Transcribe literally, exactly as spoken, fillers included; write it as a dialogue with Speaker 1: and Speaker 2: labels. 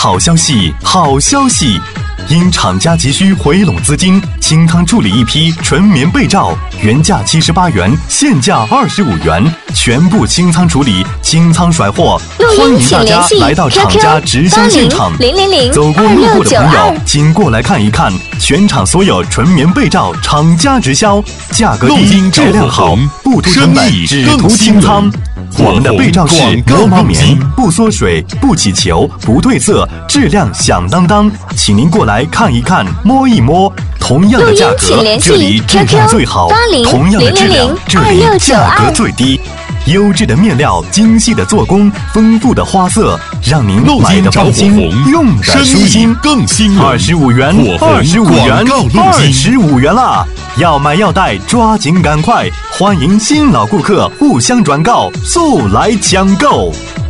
Speaker 1: 好消息，好消息！因厂家急需回笼资金，清仓处理一批纯棉被罩，原价七十八元，现价二十五元，全部清仓处理，清仓甩货。欢迎大家来到厂家直销现场，走过路过的朋友，请过来看一看，全场所有纯棉被罩厂家直销，价格低，质量好，不图成本，只图清仓。我们的被罩是磨毛棉，不缩水，不起球，不褪色，质量响当当，请您过来看一看，摸一摸。同样的价格，这里质量最好；同样的质量，这里价格最低。优质的面料，精细的做工，丰富的花色，让您买的放心，用的舒心。
Speaker 2: 更新
Speaker 1: 二十五元，二十五元，二十五元啦！要买要带，抓紧赶快！欢迎新老顾客互相转告，速来抢购。